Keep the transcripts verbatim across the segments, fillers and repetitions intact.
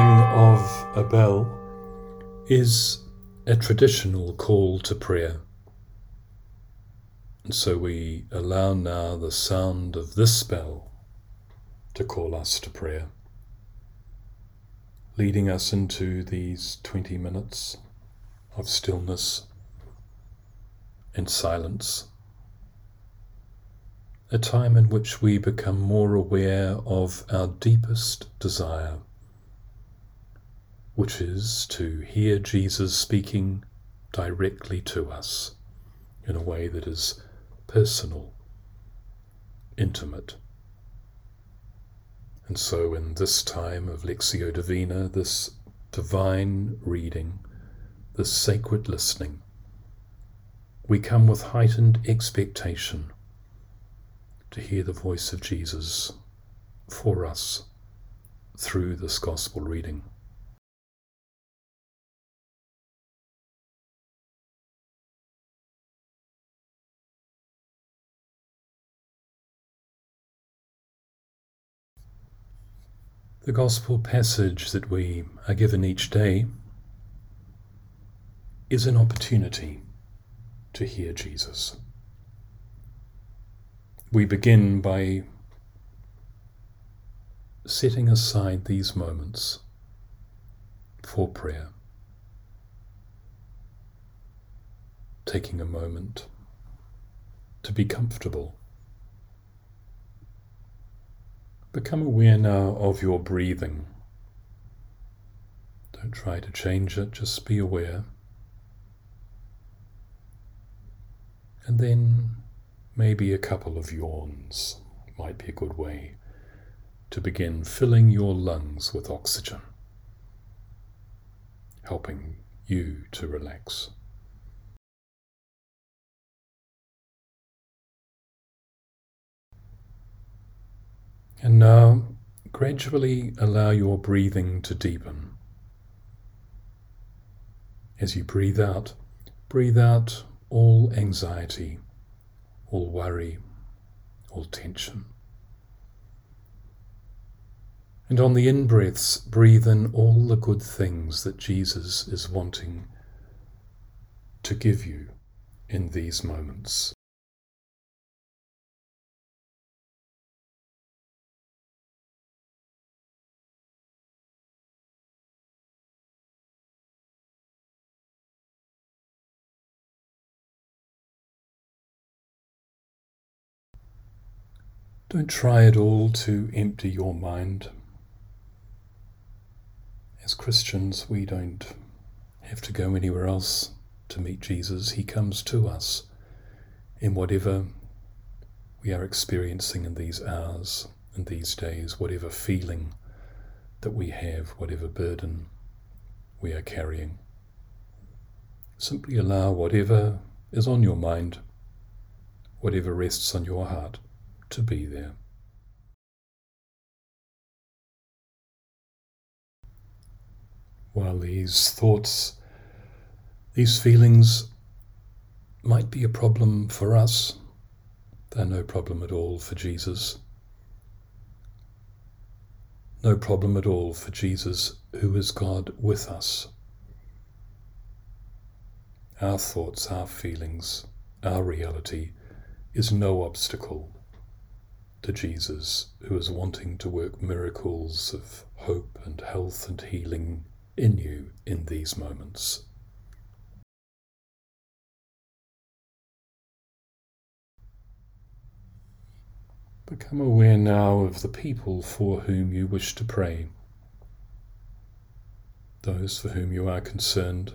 ringing of a bell is a traditional call to prayer. And so we allow now the sound of this bell to call us to prayer, leading us into these twenty minutes of stillness and silence, a time in which we become more aware of our deepest desire, which is to hear Jesus speaking directly to us in a way that is personal, intimate. And so in this time of Lectio Divina, this divine reading, this sacred listening, we come with heightened expectation to hear the voice of Jesus for us through this gospel reading. The gospel passage that we are given each day is an opportunity to hear Jesus. We begin by setting aside these moments for prayer, taking a moment to be comfortable. Become aware now of your breathing. Don't try to change it, just be aware. And then maybe a couple of yawns might be a good way to begin filling your lungs with oxygen, helping you to relax. And now, gradually allow your breathing to deepen. As you breathe out, breathe out all anxiety, all worry, all tension. And on the in-breaths, breathe in all the good things that Jesus is wanting to give you in these moments. Don't try at all to empty your mind. As Christians, we don't have to go anywhere else to meet Jesus. He comes to us in whatever we are experiencing in these hours, in these days, whatever feeling that we have, whatever burden we are carrying. Simply allow whatever is on your mind, whatever rests on your heart, to be there. While these thoughts, these feelings might be a problem for us, they're no problem at all for Jesus. No problem at all for Jesus, who is God with us. Our thoughts, our feelings, our reality is no obstacle to Jesus, who is wanting to work miracles of hope and health and healing in you in these moments. Become aware now of the people for whom you wish to pray, those for whom you are concerned.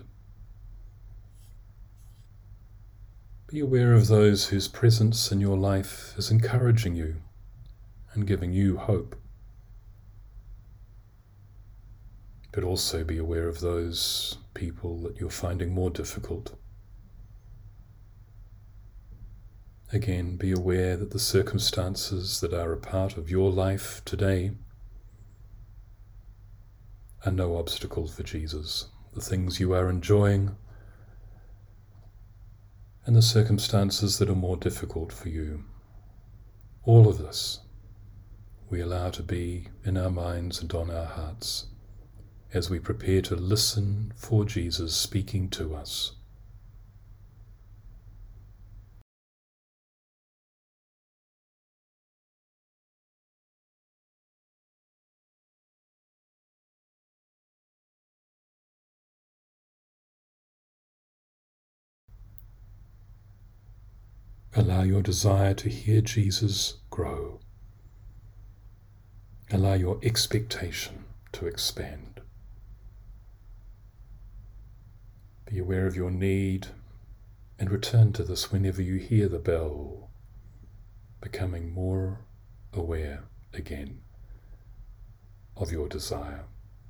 Be aware of those whose presence in your life is encouraging you and giving you hope. But also be aware of those people that you're finding more difficult. Again, be aware that the circumstances that are a part of your life today are no obstacle for Jesus. The things you are enjoying and the circumstances that are more difficult for you. All of this we allow to be in our minds and on our hearts as we prepare to listen for Jesus speaking to us. Allow your desire to hear Jesus grow. Allow your expectation to expand. Be aware of your need and return to this whenever you hear the bell, becoming more aware again of your desire.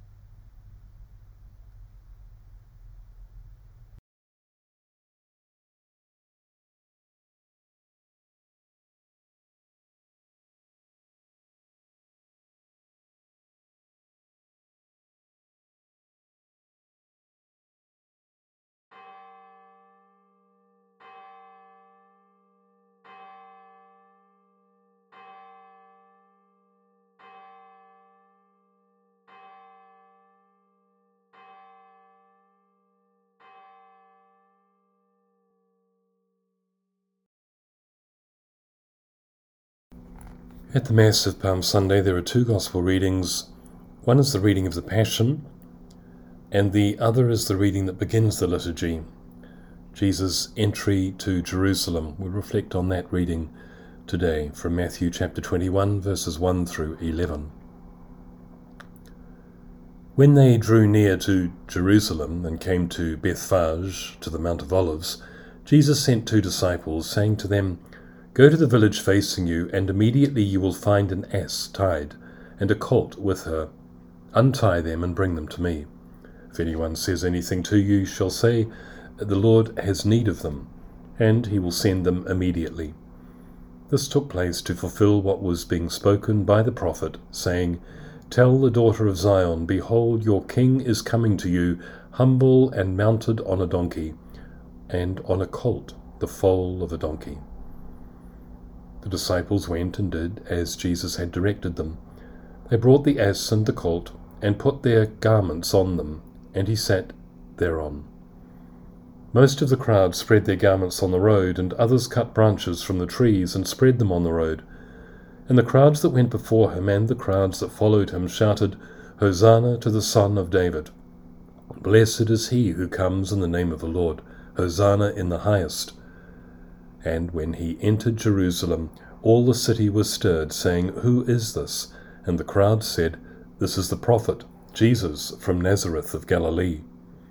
At the Mass of Palm Sunday, there are two Gospel readings. One is the reading of the Passion, and the other is the reading that begins the liturgy, Jesus' entry to Jerusalem. We'll reflect on that reading today from Matthew chapter twenty-one, verses one through eleven. When they drew near to Jerusalem and came to Bethphage, to the Mount of Olives, Jesus sent two disciples, saying to them, "Go to the village facing you, and immediately you will find an ass tied, and a colt with her. Untie them and bring them to me. If anyone says anything to you, you shall say, 'The Lord has need of them,' and he will send them immediately." This took place to fulfill what was being spoken by the prophet, saying, "Tell the daughter of Zion, behold, your king is coming to you, humble and mounted on a donkey, and on a colt, the foal of a donkey." The disciples went and did as Jesus had directed them. They brought the ass and the colt, and put their garments on them, and he sat thereon. Most of the crowd spread their garments on the road, and others cut branches from the trees and spread them on the road. And the crowds that went before him and the crowds that followed him shouted, "Hosanna to the Son of David! Blessed is he who comes in the name of the Lord! Hosanna in the highest!" And when he entered Jerusalem, all the city was stirred, saying, "Who is this?" And the crowd said, "This is the prophet, Jesus from Nazareth of Galilee."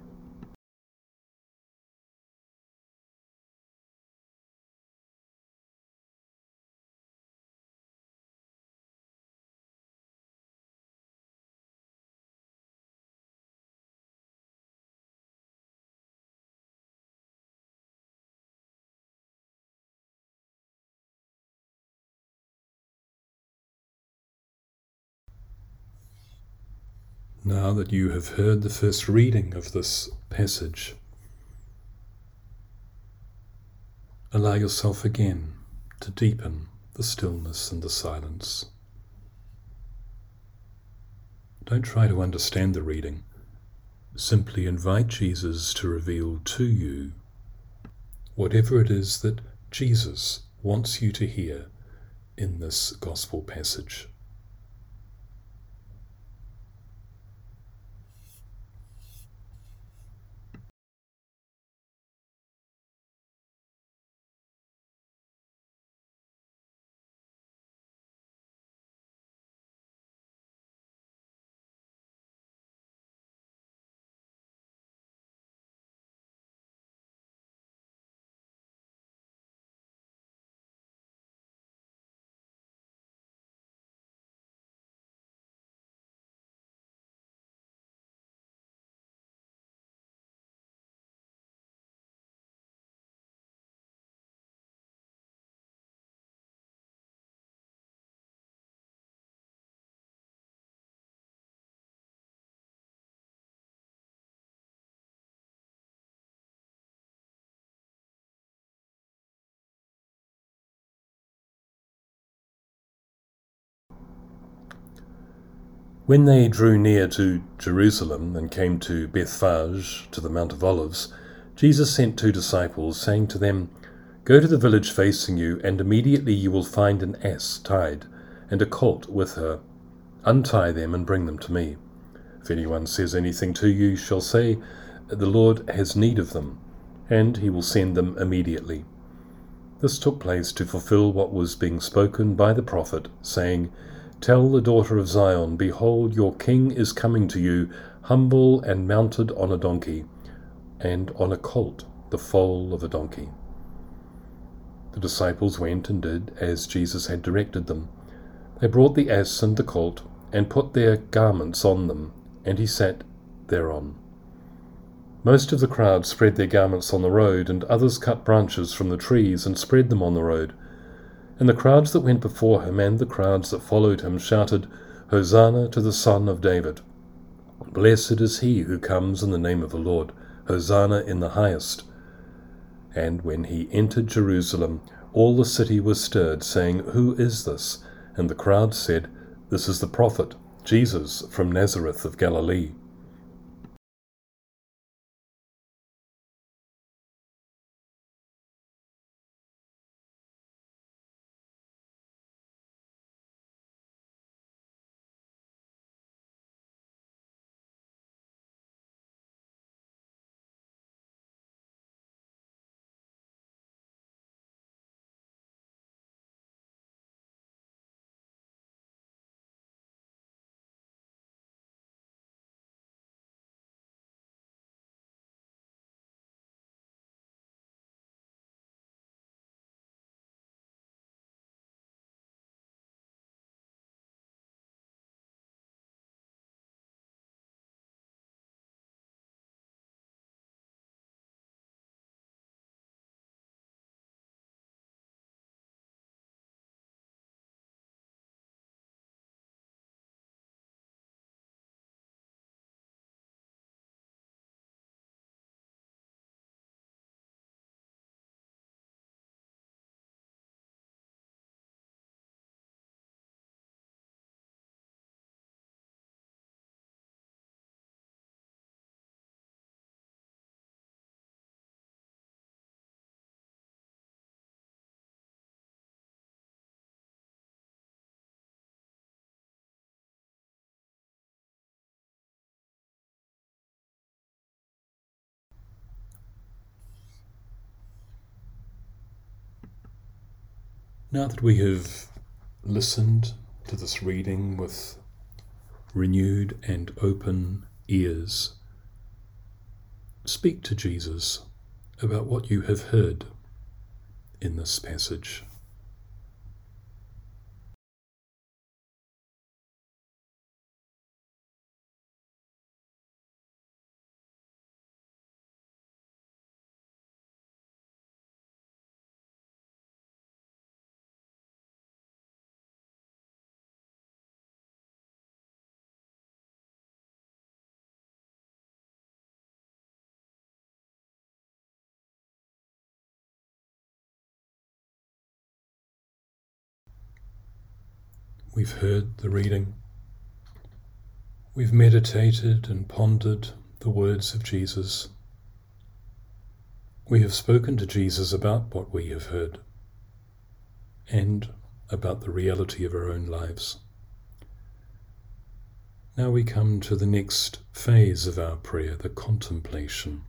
Now that you have heard the first reading of this passage, allow yourself again to deepen the stillness and the silence. Don't try to understand the reading. Simply invite Jesus to reveal to you whatever it is that Jesus wants you to hear in this gospel passage. When they drew near to Jerusalem and came to Bethphage, to the Mount of Olives, Jesus sent two disciples, saying to them, "Go to the village facing you, and immediately you will find an ass tied, and a colt with her. Untie them and bring them to me. If anyone says anything to you, you shall say, 'The Lord has need of them,' and he will send them immediately." This took place to fulfill what was being spoken by the prophet, saying, "Tell the daughter of Zion, behold, your king is coming to you, humble and mounted on a donkey, and on a colt, the foal of a donkey." The disciples went and did as Jesus had directed them. They brought the ass and the colt, and put their garments on them, and he sat thereon. Most of the crowd spread their garments on the road, and others cut branches from the trees and spread them on the road. And the crowds that went before him and the crowds that followed him shouted, "Hosanna to the Son of David! Blessed is he who comes in the name of the Lord! Hosanna in the highest!" And when he entered Jerusalem, all the city was stirred, saying, "Who is this?" And the crowd said, "This is the prophet, Jesus from Nazareth of Galilee." Now that we have listened to this reading with renewed and open ears, speak to Jesus about what you have heard in this passage. We've heard the reading. We've meditated and pondered the words of Jesus. We have spoken to Jesus about what we have heard and about the reality of our own lives. Now we come to the next phase of our prayer, the contemplation.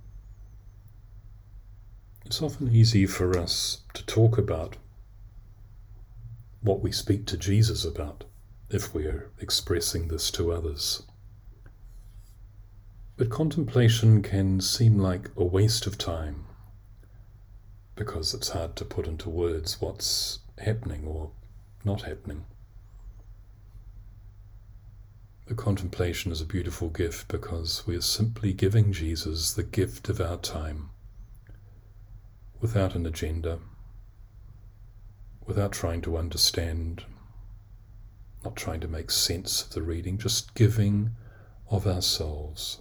It's often easy for us to talk about what we speak to Jesus about if we are expressing this to others. But contemplation can seem like a waste of time because it's hard to put into words what's happening or not happening. The contemplation is a beautiful gift because we are simply giving Jesus the gift of our time without an agenda, without trying to understand, not trying to make sense of the reading, just giving of ourselves.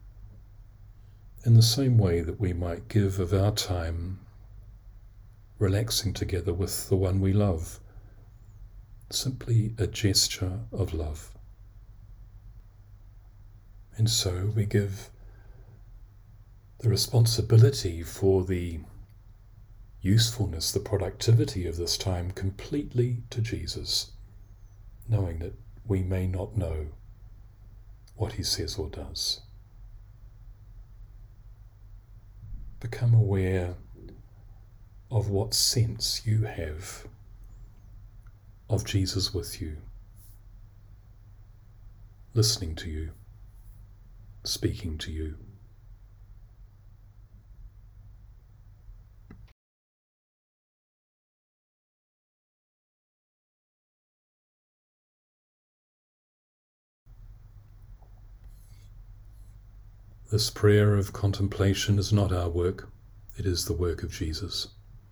In the same way that we might give of our time relaxing together with the one we love, simply a gesture of love. And so we give the responsibility for the usefulness, the productivity of this time completely to Jesus, knowing that we may not know what he says or does. Become aware of what sense you have of Jesus with you, listening to you, speaking to you. This prayer of contemplation is not our work, it is the work of Jesus.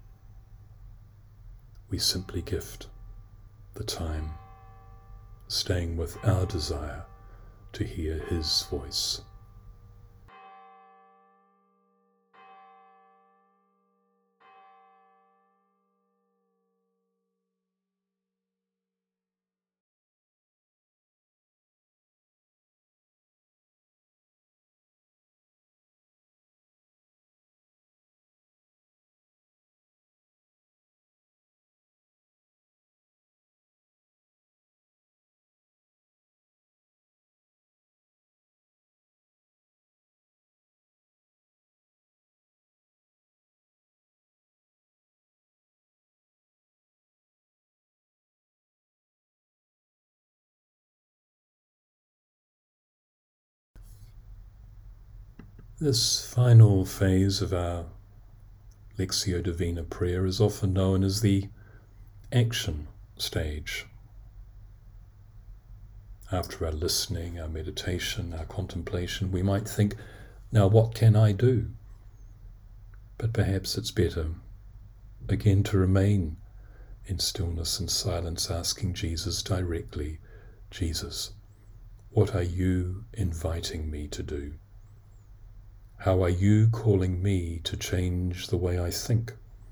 We simply gift the time, staying with our desire to hear his voice. This final phase of our Lectio Divina prayer is often known as the action stage. After our listening, our meditation, our contemplation, we might think, now what can I do? But perhaps it's better, again, to remain in stillness and silence, asking Jesus directly, Jesus, what are you inviting me to do? How are you calling me to change the way I think?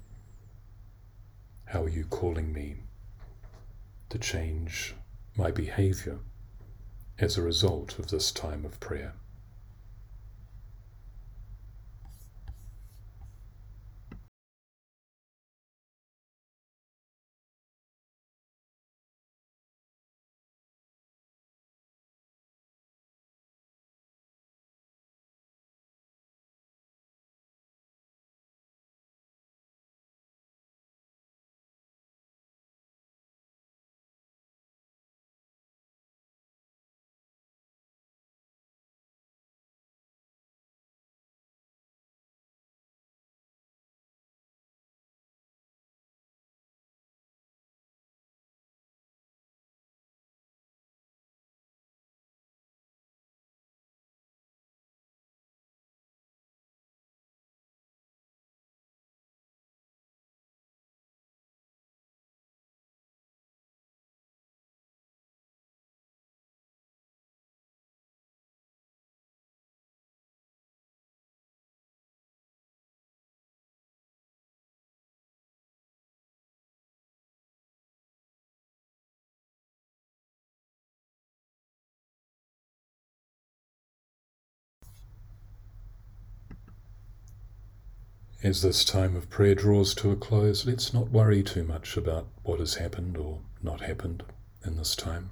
How are you calling me to change my behavior as a result of this time of prayer? As this time of prayer draws to a close, let's not worry too much about what has happened or not happened in this time.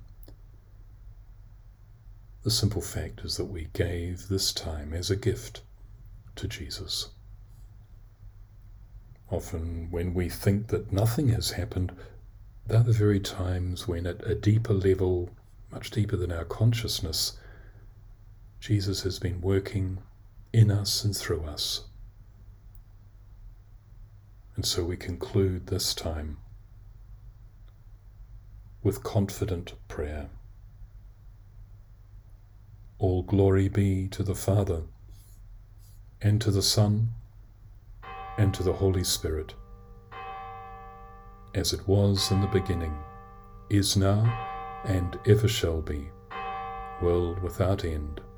The simple fact is that we gave this time as a gift to Jesus. Often when we think that nothing has happened, they're the very times when at a deeper level, much deeper than our consciousness, Jesus has been working in us and through us. And so we conclude this time with confident prayer. All glory be to the Father, and to the Son, and to the Holy Spirit, as it was in the beginning, is now, and ever shall be, world without end.